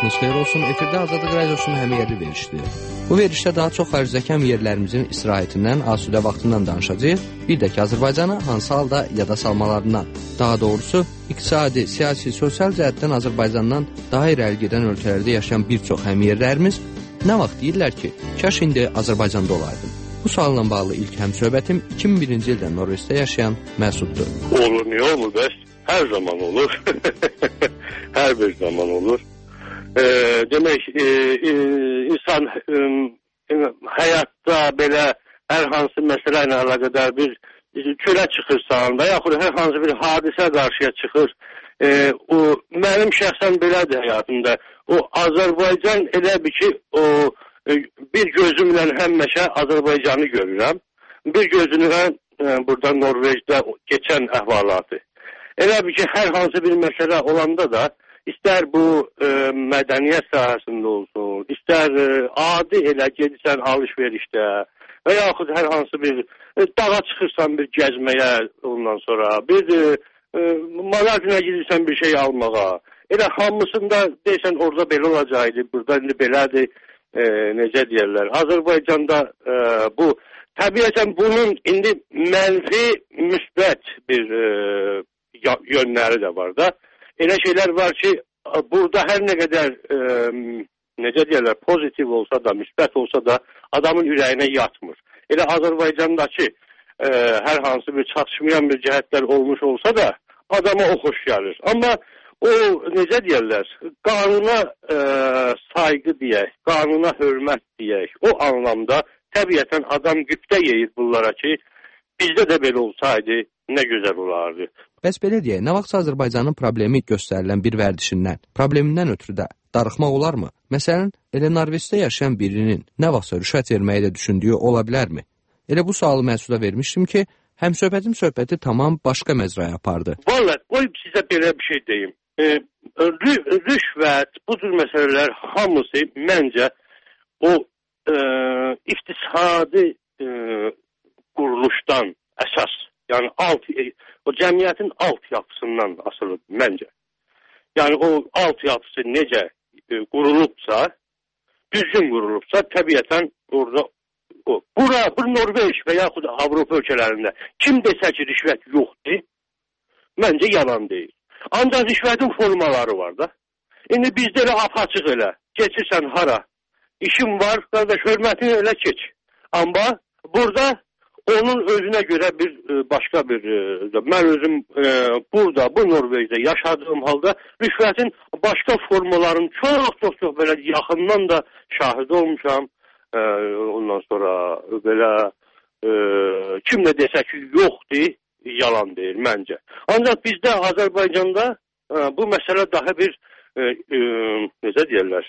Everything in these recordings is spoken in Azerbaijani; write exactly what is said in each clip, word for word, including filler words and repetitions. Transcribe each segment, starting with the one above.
Vaxtınız xeyir olsun. Efirdə Azadlıq Radiosunun həmiyərli verişdir. Bu verişdə daha çox xaricdəki həmiyərlərimizin istirahətindən, asudə vaxtından danışacağıq. Bir də ki, Azərbaycanı hansı halda yada salmalarından, daha doğrusu iqtisadi, siyasi, sosial cəhətdən Azərbaycandan daha irəli gedən ölkələrdə yaşayan bir çox həmiyərlərimiz nə vaxt deyirlər ki, kaş indi Azərbaycanda olaydım. Bu sualla bağlı ilk həmsöhbətim iki min birinci ildə Norveçdə yaşayan Məsuddur. Olur, niyə olur bəs? Hər zaman olur. Hər bir zaman olur. E, demək, e, e, insan e, həyatda belə hər hansı məsələ ilə əlaqədar bir çölə çıxırsan və yaxud hər hansı bir hadisə qarşıya çıxır. E, o, mənim şəxsən belədir həyatımda. O Azərbaycan elə bir ki, o e, bir gözümlə həmişə Azərbaycanı görürəm. Bir gözümlə e, burada Norveçdə keçən əhvalatı. Elə bir ki, hər hansı bir məsələ olanda da, istər bu e, mədəniyyət sahəsində olsun, istər e, adi elə gedirsən alış-verişdə və yaxud hər hansı bir e, dağa çıxırsan bir gəzməyə ondan sonra, bir e, e, mağazına gidirsən bir şey almağa. Elə hamısında deyirsən orada belə olacaqdı, burada indi belədir, e, necə deyərlər. Azərbaycanda e, bu, təbiətən bunun indi mənfi, müsbət bir e, yönləri də var da. Elə şeylər var ki, burada hər nə qədər e, necə deyərlər, pozitiv olsa da, müsbət olsa da adamın ürəyinə yatmır. Elə Azərbaycandakı e, hər hansı bir çatışmayan bir cəhətlər olmuş olsa da adama o xoş gəlir. Amma o necə deyərlər, qanuna e, sayğı deyək, qanuna hörmət deyək, o anlamda təbiətən adam güptə yeyir bunlara ki, bizdə də belə olsaydı nə gözəl olardı. Bəs belə deyək, nə vaxt Azərbaycanın problemi göstərilən bir vərdişindən, problemindən ötürü də darıxmaq olarmı? Məsələn, elə Norveçdə yaşayan birinin nə vaxtsa rüşvət verməyi də düşündüyü ola bilərmi? Elə bu sualı Məsuda vermişdim ki, həm söhbətim söhbəti tamam başqa məcraya apardı. Vallahi, qoy sizə belə bir şey deyim. E, rüşvət, bu cür məsələlər hamısı məncə o e, iqtisadi e, quruluşdan əsas, yəni alt, o cəmiyyətin alt yapısından asılıdır məncə. Yəni o alt yapısı necə e, qurulubsa, düzgün qurulubsa, təbiətən orada o. Bura, bu Norveç və yaxud Avropa ölkələrində kim desə ki, rüşvət yoxdur, məncə yalan deyil. Ancaq rüşvətin formaları var da. İndi bizdə elə apaçıq elə, keçirsən hara, işin var, qardaş, hörmətini elə keç. Amma burada onun özünə görə bir başqa bir, mən özüm e, burada, bu Norveçdə yaşadığım halda rüşvətin başqa formaların çox, çox, çox belə yaxından da şahid olmuşam. E, ondan sonra belə e, kim nə desə ki, yoxdur, yalan deyir məncə. Ancaq bizdə Azərbaycanda e, bu məsələ daha bir, e, e, necə deyərlər,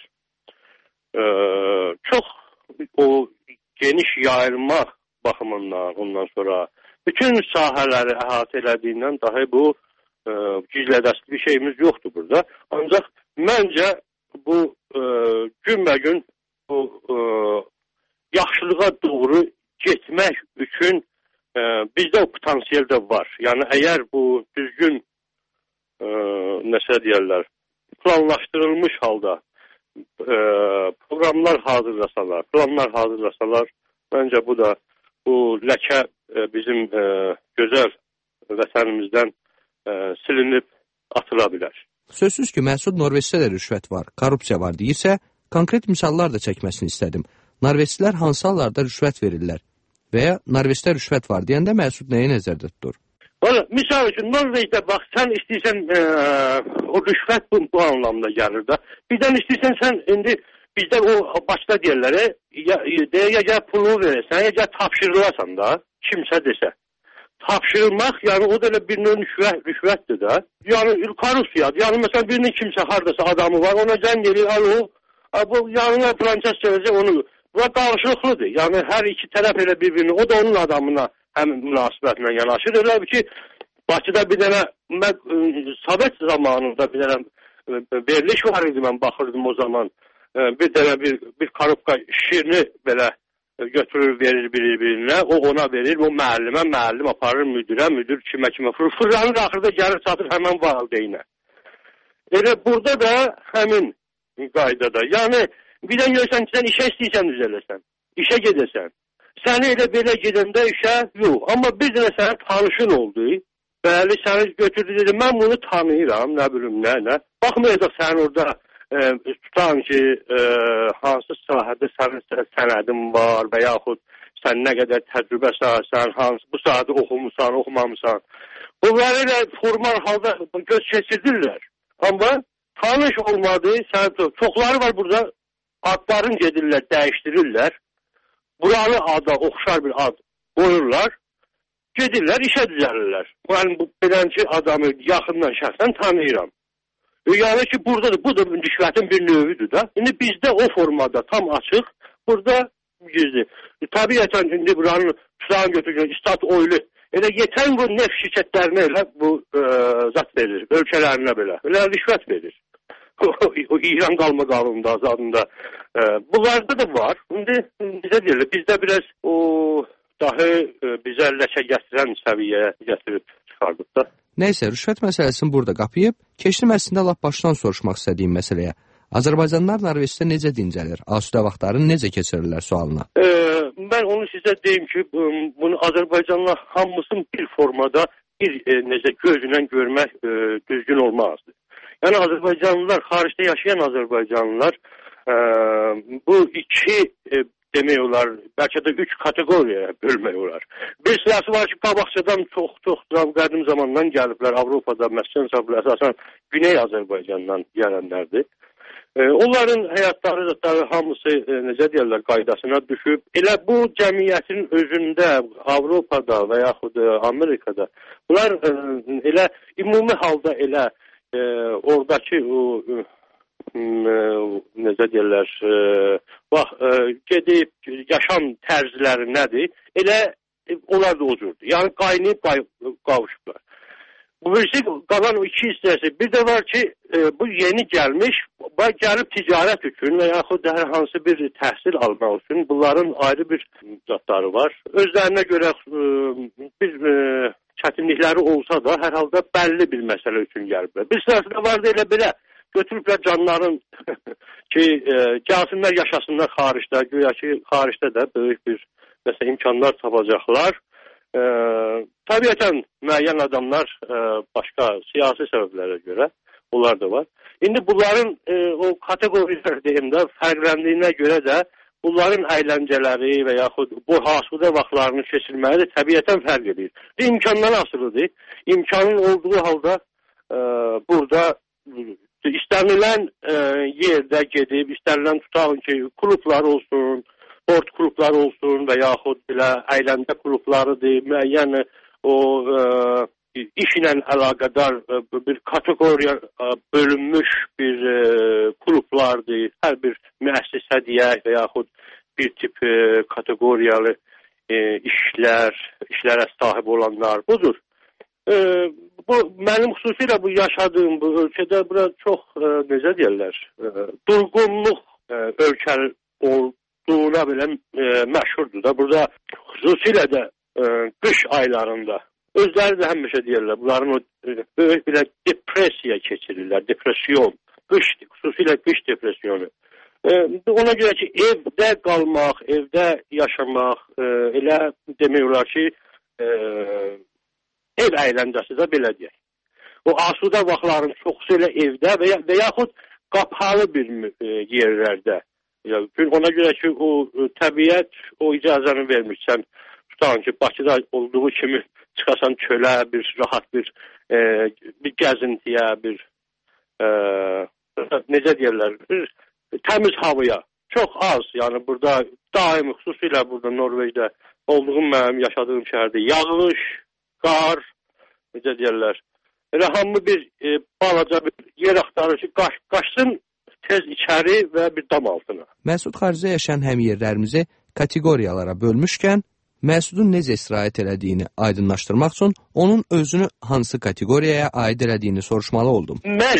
e, çox o geniş yayılma baxımından, ondan sonra bütün sahələri əhatə elədiyindən dahi bu e, gizlədəsi bir şeyimiz yoxdur burada. Ancaq məncə bu e, günbəgün bu e, yaxşılığa doğru getmək üçün e, bizdə o potansiyel də var. Yəni əgər bu düzgün e, nəsə deyərlər, planlaşdırılmış halda e, proqramlar hazırlasalar, planlar hazırlasalar, məncə bu da bu ləkə bizim e, gözəl vətənimizdən e, silinib atıla bilər. Sözsüz ki, Məsud Norveçdə də rüşvət var, korrupsiya var deyirsə, konkret misallar da çəkməsini istədim. Norveçlilər hansı hallarda rüşvət verirlər və ya Norveçdə rüşvət var deyəndə Məsud nəyi nəzərdə tutur? Valla, misal üçün, Norveçdə bax, sən istəyirsən e, o rüşvət bu, bu anlamda gəlir də. Birdən istəyirsən sən indi bizdə o başqa deyirlər, ya, ya, ya pulu verirsən, ya, ya tapşırılasan da, kimsə desə. Tapşırılmaq, yəni o da elə bir növ rüşvət, rüşvətdir də. Yəni korrupsiyadır. Yəni məsələn birinin kimsə hardasa adamı var, ona zəng edir, alo, bu yanına planças gələcək onu. Bu qarşılıqlıdır. Yəni hər iki tərəf elə bir-birini, o da onun adamına həm münasibətlə yanaşır. Elə bir ki, Bakıda bir dənə, mən, Sovet zamanında bir dənə veriliş var idi, mən baxırdım o zaman. Bir dənə bir, bir korrupka şirini belə götürür, verir bir-birinə, o ona verir, o müəllimə, müəllim aparır müdürə, müdür kimə kimə, fırlanır, axırda gəlir çatır həmən valideynə. Elə burada da həmin qaydada. Yəni bir də görsən ki, sən işə istəyirsən düzələsən, işə gedəsən. Səni elə belə gedəndə işə yox. Amma bir dənə sənin tanışın oldu. Bəli, səni götürdü dedi, mən bunu tanıyıram, nə bilim, nə, nə. Baxmayacaq sənin orada e, tutan ki, e, hansı sahədə sənin sənədin var və yaxud sən nə qədər təcrübə sahəsən, hansı bu sahədə oxumusan, oxumamısan. Bunları elə formal halda göz keçirdirlər. Amma tanış olmadı, sən, çoxları var burada, adların gedirlər, dəyişdirirlər. Buranı ada, oxşar bir ad qoyurlar, gedirlər, işə düzəlirlər. Mən bu beləncə adamı yaxından şəxsən tanıyıram. Yəni ki, buradadır, bu da rüşvətin bir növüdür da. İndi bizdə o formada tam açıq, burada gizli. Təbiətən indi buranın tutağın götürgən, istat oylu, elə yetən bu neft şirkətlərinə elə bu e, zat verir, ölkələrinə belə, elə rüşvət verir. O İran qalma qanununda, azadında. E, bunlarda da var. İndi bizə deyilir, bizdə biraz o dahi e, bizə ləkə gətirən səviyyəyə gətirib çıxardıq da. Nəysə, rüşvət məsələsini burada qapıyıb, keçdim əslində lap başdan soruşmaq istədiyim məsələyə. Azərbaycanlılar Norveçdə necə dincəlir? Asudə vaxtlarını necə keçirirlər sualına? E, mən onu sizə deyim ki, bunu Azərbaycanlılar hamısının bir formada bir e, necə gözlə görmək e, düzgün olmazdı. Yəni Azərbaycanlılar, xaricdə yaşayan Azərbaycanlılar e, bu iki e, demək olar, bəlkə də üç kateqoriyaya bölmək olar. Bir sırası var ki, qabaqçadan çox-çox qədim zamandan gəliblər, Avropada, məsələn, əsasən Güney Azərbaycandan gələnlərdir. E, onların həyatları da hamısı e, necə deyirlər, qaydasına düşüb. Elə bu cəmiyyətin özündə, Avropada və yaxud Amerikada, bunlar e, elə ümumi halda elə e, oradakı o e, necə deyirlər, e, bax, e, gedib yaşam tərzləri nədir? Elə e, onlar da o cürdür. Yəni qaynayıb qavuşublar. Bu birisi qalan iki hissəsi. Bir də var ki, e, bu yeni gəlmiş, gəlib ticarət üçün və yaxud hər hansı bir təhsil almaq üçün bunların ayrı bir zatları var. Özlərinə görə e, bir e, çətinlikləri olsa da hər halda bəlli bir məsələ üçün gəliblər. Bir sırası da var da elə belə götürüblər canların ki, e, gəlsinlər yaşasınlar xaricdə, güya ki, xaricdə də böyük bir məsələ imkanlar tapacaqlar. E, təbiətən müəyyən adamlar e, başqa siyasi səbəblərə görə, onlar da var. İndi bunların e, o kateqorilər deyim də, fərqləndiyinə görə də bunların əyləncələri və yaxud bu hasudə vaxtlarını keçirməyi də təbiətən fərq edir. İmkandan asılıdır. İmkanın olduğu halda e, burada istənilən e, yerdə gedib, istənilən tutaq ki, klublar olsun, sport klubları olsun və yaxud belə əyləncə klublarıdır, müəyyən o e, iş ilə əlaqədar e, bir kateqoriya e, bölünmüş bir e, klublardır, hər bir müəssisə deyək və yaxud bir tip e, kateqoriyalı e, işlər, işlərə sahib olanlar budur. E, bu mənim xüsusilə bu yaşadığım bu ölkədə bura çox e, necə deyirlər, e, durğunluq e, ölkə olduğuna belə e, məşhurdur da. Burada xüsusilə də e, qış aylarında özləri də həmişə deyirlər, bunların o e, böyük bir depressiya keçirirlər, depression, qış, xüsusilə qış depressiyonu. E, ona görə ki, evdə qalmaq, evdə yaşamaq, e, elə demək olar ki, e, ev əyləncəsi də belə deyək. O asudə vaxtların çoxsu elə evdə və, ya, və yaxud qapalı bir e, yerlərdə. Yəni, ona görə ki, o e, təbiət o icazəni vermiş. Sən tutan ki, Bakıda olduğu kimi çıxasan çölə, bir rahat bir, e, bir gəzintiyə, bir e, necə deyirlər, bir təmiz havaya. Çox az, yəni burada daimi, xüsusilə burada Norveçdə olduğum mənim yaşadığım şəhərdə yağış, qar, necə deyirlər, elə hamı bir e, balaca bir yer axtarır ki, qaç, qaçsın tez içəri və bir dam altına. Məsud xaricdə yaşayan həmyerlərimizi kateqoriyalara bölmüşkən, Məsudun necə istirahət elədiyini aydınlaşdırmaq üçün onun özünü hansı kateqoriyaya aid elədiyini soruşmalı oldum. Mən,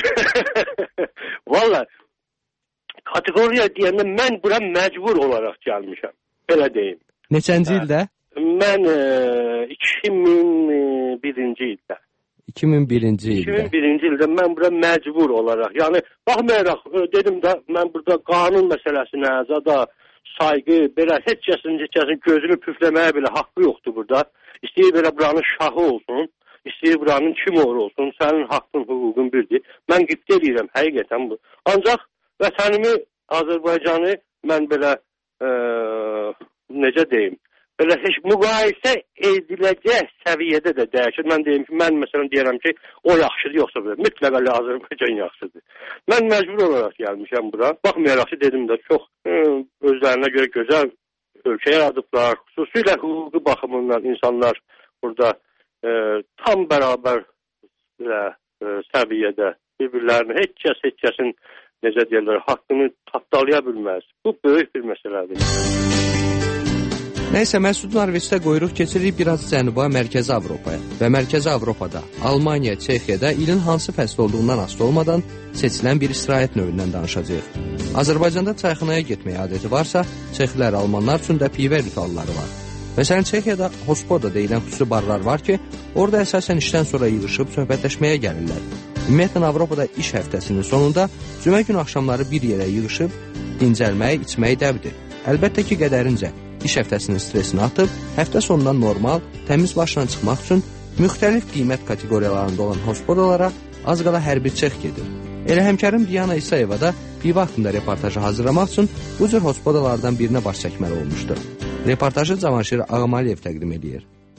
valla, kateqoriya deyəndə mən bura məcbur olaraq gəlmişəm, belə deyim. Neçənci ildə? Mən e, iki min birinci ildə. iki min birinci ildə. iki min birinci ildə mən bura məcbur olaraq, yəni baxmayaraq dedim də mən burada qanun məsələsinə, zada sayğı, belə heç kəsin, heç kəsin gözünü püfləməyə belə haqqı yoxdur burada. İstəyir belə buranın şahı olsun, istəyir buranın kim olur olsun, sənin haqqın, hüququn birdir. Mən qibdə edirəm, həqiqətən bu. Ancaq vətənimi, Azərbaycanı mən belə e, necə deyim, belə heç müqayisə ediləcək səviyyədə də dəyişir. Mən deyim ki, mən məsələn deyirəm ki, o yaxşıdır, yoxsa belə, mütləq elə Azərbaycan yaxşıdır. Mən məcbur olaraq gəlmişəm bura. Baxmayaraq ki, dedim də, çox e, özlərinə görə gözəl ölkə yaradıblar. Xüsusilə hüquqi baxımından insanlar burada e, tam bərabər e, səviyyədə bir-birlərini heç kəs, heç kəsin necə deyirlər, haqqını tapdalaya bilməz. Bu böyük bir məsələdir. Nəysə, Məsud Norveçdə qoyuruq keçirik biraz Cənuba, Mərkəzi Avropaya və Mərkəzi Avropada, Almaniya, Çexiyada ilin hansı fəsl olduğundan asılı olmadan seçilən bir istirahət növündən danışacağıq. Azərbaycanda çayxanaya getməyə adəti varsa, çexlər, almanlar üçün də pivə ritualları var. Məsələn, Çexiyada Hospoda deyilən xüsusi barlar var ki, orada əsasən işdən sonra yığışıb söhbətləşməyə gəlirlər. Ümumiyyətlə, Avropada iş həftəsinin sonunda cümə gün axşamları bir yerə yığışıb, dincəlmək, içmək dəbdir. Əlbəttə ki, qədərincə. İş həftəsinin stresini atıb, həftə sonundan normal, təmiz başla çıxmaq üçün müxtəlif qiymət kateqoriyalarında olan hospodalara az qala hər bir çex gedir. Elə həmkarım Diana İsayeva da pivə haqqında reportajı hazırlamaq üçün bu cür hospodalardan birinə baş çəkməli olmuşdu. Reportajı Cavanşir Ağamaliyev təqdim edir.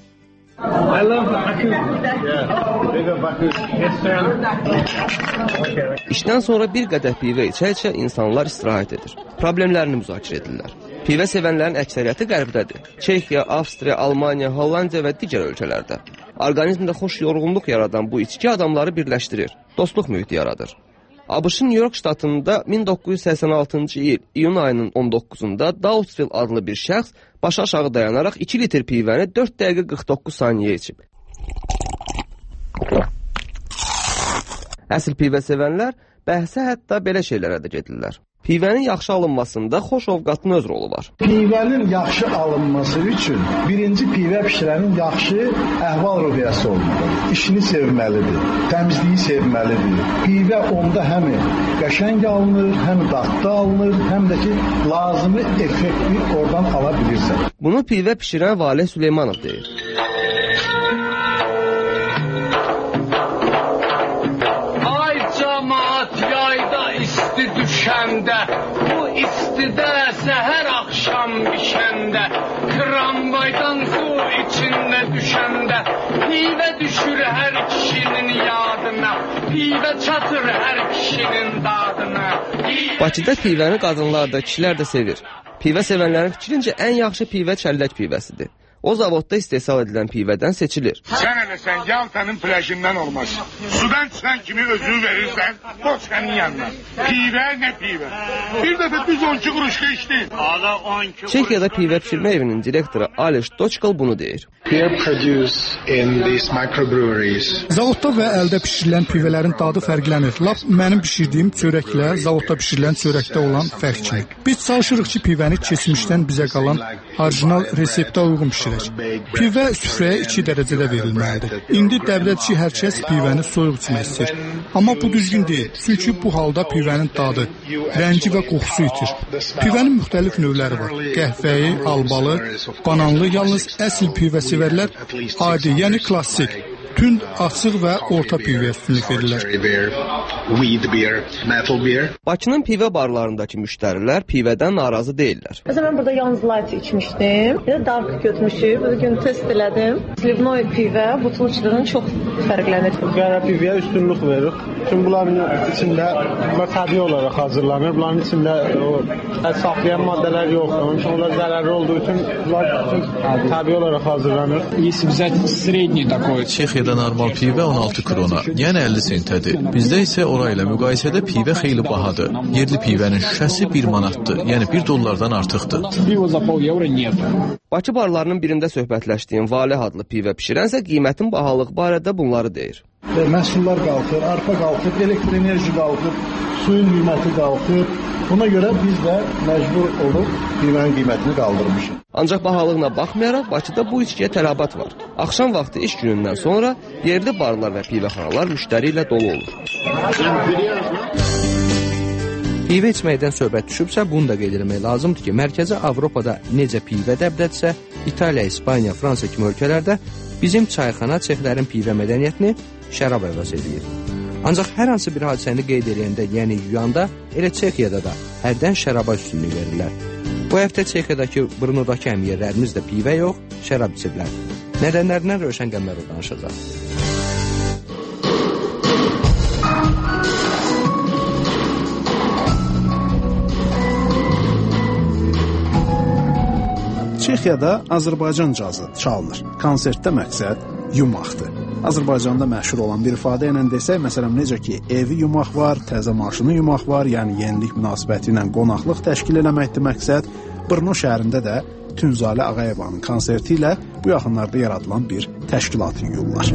İşdən sonra bir qədər pivə içə-içə insanlar istirahət edir. Problemlərini müzakirə edirlər. Pivə sevənlərin əksəriyyəti qərbdədir. Çexiya, Avstriya, Almaniya, Hollandiya və digər ölkələrdə. Orqanizmdə xoş yorğunluq yaradan bu içki adamları birləşdirir, dostluq mühiti yaradır. ABŞ-ın New York ştatında min doqquz yüz səksən altıncı il iyun ayının on doqquzunda Dausville adlı bir şəxs başı aşağı dayanaraq iki litr pivəni dörd dəqiqə qırx doqquz saniyə içib. Əsl pivə sevənlər bəhsə hətta belə şeylərə də gedirlər. Pivənin yaxşı alınmasında xoş ovqatın öz rolu var. Pivənin yaxşı alınması üçün birinci pivə pişirənin yaxşı əhval-ruhiyyəsi olmalıdır. İşini sevməlidir, təmizliyi sevməlidir. Pivə onda həm qəşəng alınır, həm dadlı alınır, həm də ki, lazımi effekti oradan ala bilirsən. Bunu pivə pişirən Valeh Süleymanov deyir. Ay cəmaat yayda isti düşəndə, bu istidə səhər axşam bişəndə, tramvaydan su içində düşəndə, pivə düşür hər kişinin yadına, pivə çatır hər kişinin dadına. Pivə... Bakıda pivəni qadınlar da, kişilər də sevir. Pivə sevənlərin fikrincə ən yaxşı pivə çəllək pivəsidir. O zavodda istehsal edilən pivədən seçilir. Sən elə sən Yaltanın plajından olmaz. Sudan çıxan kimi özünü verirsən, boçkanın yanına. Pivə nə pivə? Bir dəfə düz on iki quruşda içdi. Çexiyada pivə pişirmə evinin direktoru Aleš Doçkal bunu deyir. Zavodda və əldə pişirilən pivələrin dadı fərqlənir. Lap mənim pişirdiyim çörəklə zavodda pişirilən çörəkdə olan fərq kimi. Biz çalışırıq ki, pivəni keçmişdən bizə qalan orijinal reseptə uyğun pişirək. Pivə süfrəyə iki dərəcədə verilməlidir. İndi dəvrədçi hər kəs pivəni soyuq içmək istəyir. Amma bu düzgün deyil. Çünki bu halda pivənin dadı, rəngi və qoxusu itir. Pivənin müxtəlif növləri var. Qəhvəyi, albalı, bananlı, yalnız əsl pivə sevərlər adi, yəni klassik, tünd, açıq və orta pivəyə üstünlük verirlər. Bakının pivə barlarındakı müştərilər pivədən narazı deyirlər. Məsələn, mən burada yalnız light içmişdim. Bir də dark götürmüşüm. Bu gün test elədim. Slivnoy pivə butulçuluğundan çox fərqlənir. Qara pivəyə üstünlük veririk. Çünki bunların içində təbii olaraq hazırlanır. Bunların içində o saxlayan maddələr yoxdur. Onun üçün onlar zərərli olduğu üçün bunlar təbii olaraq hazırlanır. Если взять средний такой, Çexiyada normal pivə on altı krona, yəni əlli sentədir. Bizdə isə orayla müqayisədə pivə xeyli bahadır. Yerli pivənin şüşəsi bir manatdır, yəni bir dollardan artıqdır. Bakı barlarının birində söhbətləşdiyim Valeh adlı pivə pişirənsə qiymətin bahalıq barədə bunları deyir. Məhsullar qalxır, arpa qalxır, elektroenerji qalxır, suyun qiyməti qalxır. Buna görə biz də məcbur olub pivənin qiymətini qaldırmışıq. Ancaq bahalığına baxmayaraq Bakıda bu içkiyə tələbat var. Axşam vaxtı iş günündən sonra yerli barlar və pivəxanalar müştəri ilə dolu olur. Pivə içməkdən söhbət düşübsə, bunu da qeyd etmək lazımdır ki, mərkəzi Avropada necə pivə dəbdədirsə, İtaliya, İspaniya, Fransa kimi ölkələrdə bizim çayxana çexlərin pivə mədəniyyətini şərab əvəz edir. Ancaq hər hansı bir hadisəni qeyd edəndə, yəni yuyanda, elə Çexiyada da hərdən şəraba üstünlük verirlər. Bu həftə Çexiyadakı Brnodakı əmiyerlərimiz də pivə yox, şərab içirlər. Nədənlərindən Rövşən Qəmbərov danışacaq. Çexiyada Azərbaycan cazı çalınır. Konsertdə məqsəd yumaqdır. Azərbaycanda məşhur olan bir ifadə ilə desək, məsələn, necə ki, evi yumaq var, təzə maşını yumaq var, yəni yenilik münasibəti ilə qonaqlıq təşkil eləməkdir məqsəd. Brno şəhərində də Tünzalə Ağayevanın konserti ilə bu yaxınlarda yaradılan bir təşkilatı yuyurlar.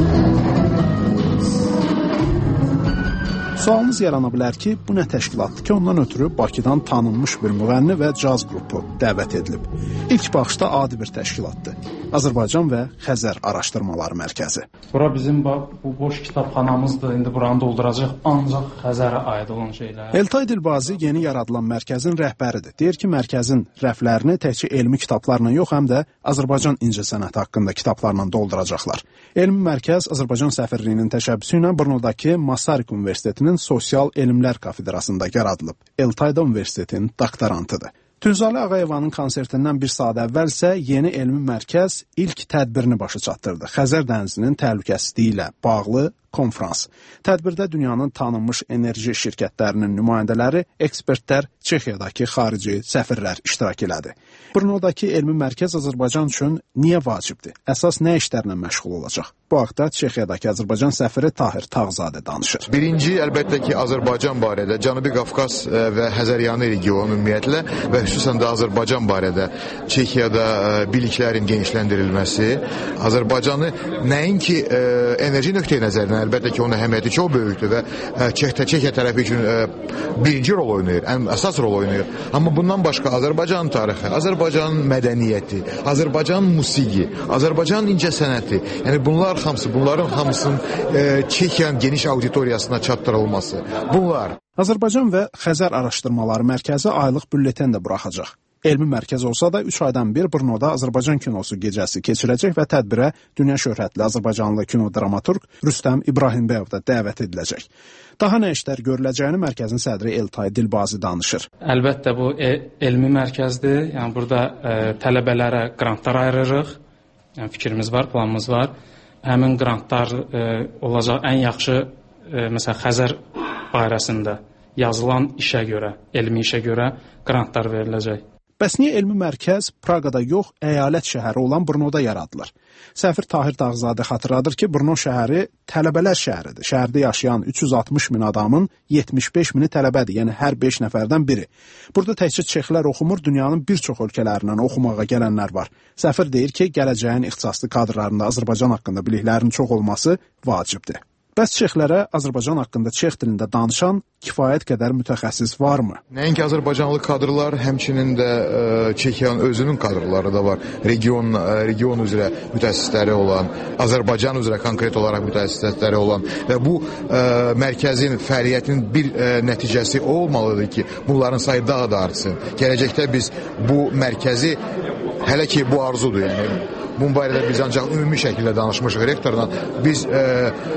Sualınız yarana bilər ki, bu nə təşkilatdır ki, ondan ötürü Bakıdan tanınmış bir müğənni və caz qrupu dəvət edilib. İlk baxışda adi bir təşkilatdır. Azərbaycan və Xəzər Araşdırmaları Mərkəzi. Bura bizim bu boş kitabxanamızdır, indi buranı dolduracaq ancaq Xəzərə aid olan şeylər. Eltay Dilbazi yeni yaradılan mərkəzin rəhbəridir. Deyir ki, mərkəzin rəflərini təkcə elmi kitablarla yox, həm də Azərbaycan incəsənəti haqqında kitablarla dolduracaqlar. Elmi mərkəz Azərbaycan səfirliyinin təşəbbüsü ilə Brnodakı Masaryk Universitetinin Sosial Elmlər Kafedrasında yaradılıb. Eltay da universitetin doktorantıdır. Tünzalə Ağayevanın konsertindən bir saat əvvəl isə yeni elmi mərkəz ilk tədbirini başa çatdırdı. Xəzər dənizinin təhlükəsizliyi ilə bağlı konfrans. Tədbirdə dünyanın tanınmış enerji şirkətlərinin nümayəndələri, ekspertlər, Çexiyadakı xarici səfirlər iştirak elədi. Brnodakı elmi mərkəz Azərbaycan üçün niyə vacibdir? Əsas nə işlərlə məşğul olacaq? Bu haqda Çexiyadakı Azərbaycan səfiri Tahir Tağzadə danışır. Birinci, əlbəttə ki, Azərbaycan barədə, Cənubi Qafqaz və Həzəryanı regionu ümumiyyətlə və xüsusən də Azərbaycan barədə Çexiyada biliklərin genişləndirilməsi, Azərbaycanı nəinki enerji nöqteyi nəzərindən, əlbəttə ki, onun əhəmiyyəti çox böyükdür və Çexiya tərəfi üçün birinci rol oynayır, ən əsas rol oynayır. Amma bundan başqa Azərbaycan tarixi, Azərbaycan mədəniyyəti, Azərbaycan musiqi, Azərbaycan incəsənəti, yəni bunlar hamısı, bunların hamısının Çexiyanın geniş auditoriyasına çatdırılması. Bunlar. Azərbaycan və Xəzər Araşdırmaları Mərkəzi aylıq bülletin də buraxacaq. Elmi mərkəz olsa da üç aydan bir Brnoda Azərbaycan kinosu gecəsi keçirəcək və tədbirə dünya şöhrətli Azərbaycanlı kinodramaturq Rüstəm İbrahimbəyov da dəvət ediləcək. Daha nə işlər görüləcəyini mərkəzin sədri Eltay Dilbazi danışır. Əlbəttə bu e elmi mərkəzdir. Yəni burada e, tələbələrə qrantlar ayırırıq. Yəni fikrimiz var, planımız var. Həmin qrantlar e, olacaq ən yaxşı e, məsələn Xəzər barəsində yazılan işə görə, elmi işə görə qrantlar veriləcək. Bəs niyə elmi mərkəz Praqada yox, əyalət şəhəri olan Brnoda yaradılır? Səfir Tahir Tağzadə xatırladır ki, Brno şəhəri tələbələr şəhəridir. Şəhərdə yaşayan üç yüz altmış min adamın yetmiş beş mini tələbədir, yəni hər beş nəfərdən biri. Burada təkcə çexlər oxumur, dünyanın bir çox ölkələrindən oxumağa gələnlər var. Səfir deyir ki, gələcəyin ixtisaslı kadrlarında Azərbaycan haqqında biliklərinin çox olması vacibdir. Bəs çexlərə Azərbaycan haqqında çex dilində danışan kifayət qədər mütəxəssis varmı? Nəinki Azərbaycanlı kadrlar, həmçinin də e, Çexiyanın özünün kadrları da var. Region, e, region üzrə mütəxəssisləri olan, Azərbaycan üzrə konkret olaraq mütəxəssisləri olan və bu e, mərkəzin fəaliyyətinin bir e, nəticəsi o olmalıdır ki, bunların sayı daha da artsın. Gələcəkdə biz bu mərkəzi, hələ ki bu arzudur, yəni bu barədə biz ancaq ümumi şəkildə danışmışıq rektorla. Biz e,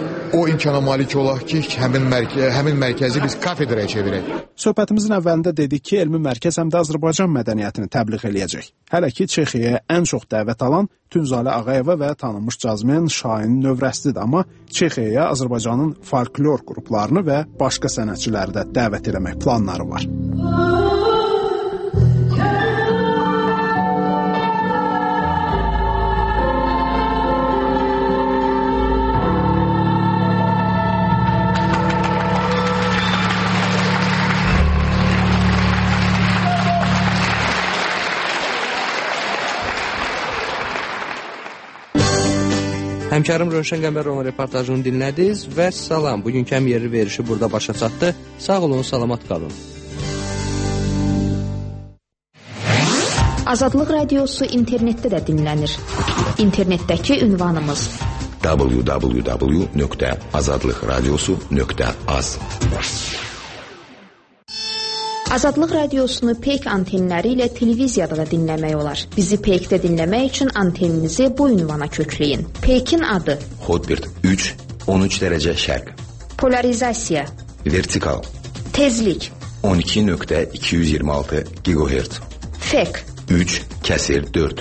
o imkana malik olaq ki, həmin, mərkə, həmin mərkəzi biz kafedraya çevirək. Söhbətimizin əvvəlində dedik ki, elmi mərkəz həm də Azərbaycan mədəniyyətini təbliğ eləyəcək. Hələ ki, Çexiyaya ən çox dəvət alan Tünzalə Ağayeva və tanınmış cazmen Şahin Növrəstidir. Amma Çexiyaya Azərbaycanın folklor qruplarını və başqa sənətçiləri də dəvət eləmək planları var. Həmkarım Rövşən Qəmbərovun reportajını dinlədiniz və salam. Bugünkü həm yerli verişi burada başa çatdı. Sağ olun, salamat qalın. Azadlıq Radiosu internetdə də dinlənir. İnternetdəki ünvanımız w w w nöqtə azadlıq radiosu nöqtə az. Azadlıq Radiosunu Peyk antenləri ilə televiziyada da dinləmək olar. Bizi Peykdə dinləmək üçün anteninizi bu ünvana kökləyin. Peykin adı Hotbird üç on üç dərəcə şərq. Polarizasiya Vertikal Tezlik on iki nöqtə iki yüz iyirmi altı gigahertz. Fek üç kəsir dörd.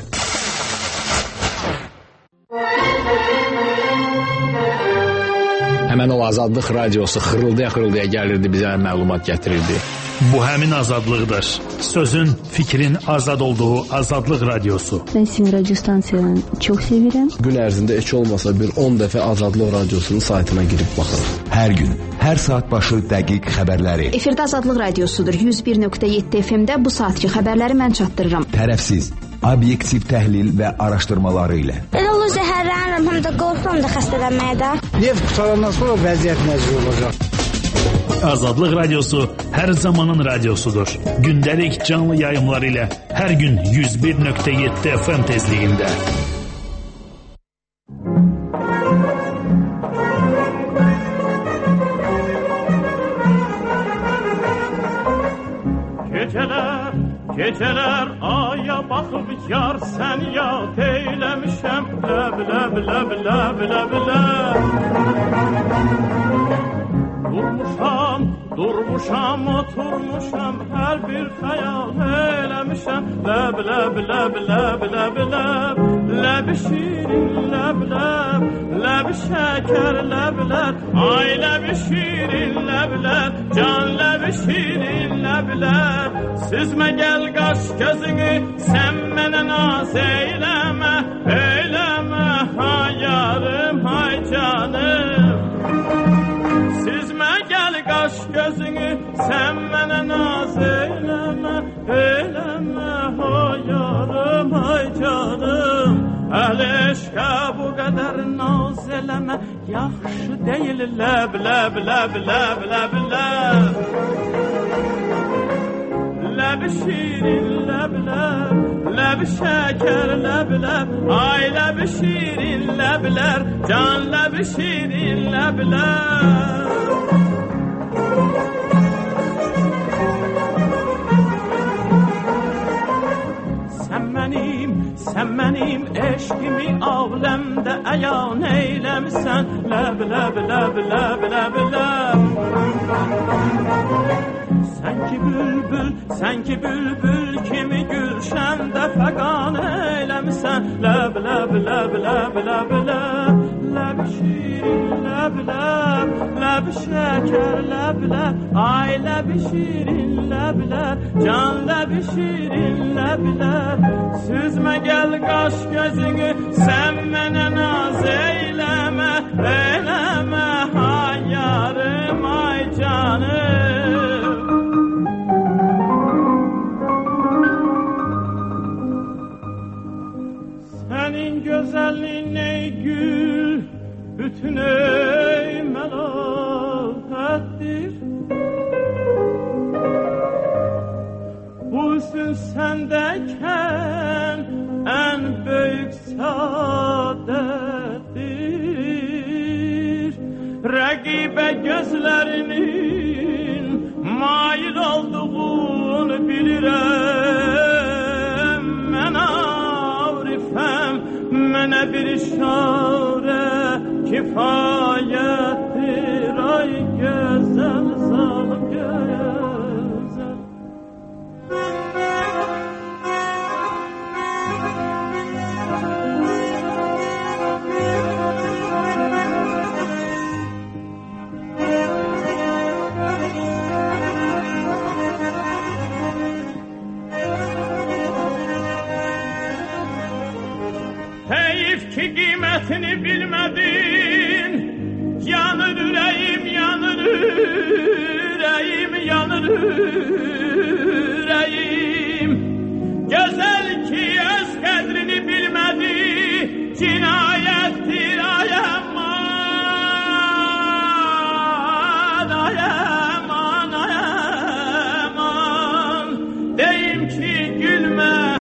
Həmən o Azadlıq Radiosu xırıldaya-xırıldaya gəlirdi, bizə məlumat gətirirdi. Bu həmin azadlıqdır. Sözün, fikrin azad olduğu Azadlıq Radiosu. Ben sizin radyo stansiyalarını çok seviyorum. Gün ərzində heç olmasa bir on dəfə Azadlıq Radiosunun saytına girib baxırıq. Hər gün, hər saat başı dəqiq xəbərləri. Efirdə Azadlıq Radiosudur. yüz bir nöqtə yeddi F M-də bu saatki xəbərləri mən çatdırıram. Tərəfsiz, obyektiv təhlil və araşdırmaları ilə. Elə olur zəhərlənirəm, həm də qorxuram da xəstələnməyə də. Neft qutarandan sonra vəziyyət necə olacaq? Azadlıq Radiosu hər zamanın radiosudur. Gündəlik canlı yayımlar ilə hər gün yüz bir nöqtə yeddi F M tezliyində. Gecələr, gecələr aya baxıb yar sən yad eyləmişəm. Ləb, ləb, ləb, ləb, ləb, ləb. Durmuşam, durmuşam, oturmuşam, hər bir xəyal eləmişəm. Ləb, ləb, ləb, ləb, ləb, ləb, ləb şirin, ləb, ləb, ləb şəkər, ləb, ləb, ay ləb şirin, ləb, ləb, can ləb şirin, ləb, ləb. Süzmə gəl qaş gözünü, sən mənə naz eyləmə, eyləmə, hay yarım, hay canım. Süzmə gəl qaş gözünü, sən mənə naz eyləmə, eyləmə, hay yarım, hay canım. Əli eşqə bu qədər naz eləmə, yaxşı deyil, ləb, ləb, ləb, ləb, ləb, ləb. Ləb şirin, ləb, ləb, ləb şəkər, ləb, ləb, ay ləb şirin, ləb, ləb, can ləb şirin, ləb, ləb. Sən mənim, sən mənim eşqimi avləmdə əyan eyləmisən. Ləb, ləb, ləb, ləb, ləb, ləb. Sən ki bülbül, sən ki bülbül kimi gülşəndə fəqan eyləmisən. Ləb, ləb, ləb, ləb, ləb, ləb, ləb şirin, ləb, ləb, ləb şəkər, ləb, ləb, ay ləb şirin, ləb, ləb, can ləb şirin, ləb, ləb. Süzmə gəl qaş gözünü, sən mənə naz eyləmə, eyləmə, ay yarım, ay canım. Sənin gözəlliyin ey gül, bütün ey məlahətdir. Bu hüsn səndəkən ən böyük səadətdir. Rəqibə gözlərinin mail olduğunu bilirəm. Mən arifəm, mənə bir işarə kifayətdir. Ay gözəl zalım gözəl. Heyif ki qiymətini bilmədin, yanır ürəyim, yanır ürəyim, yanır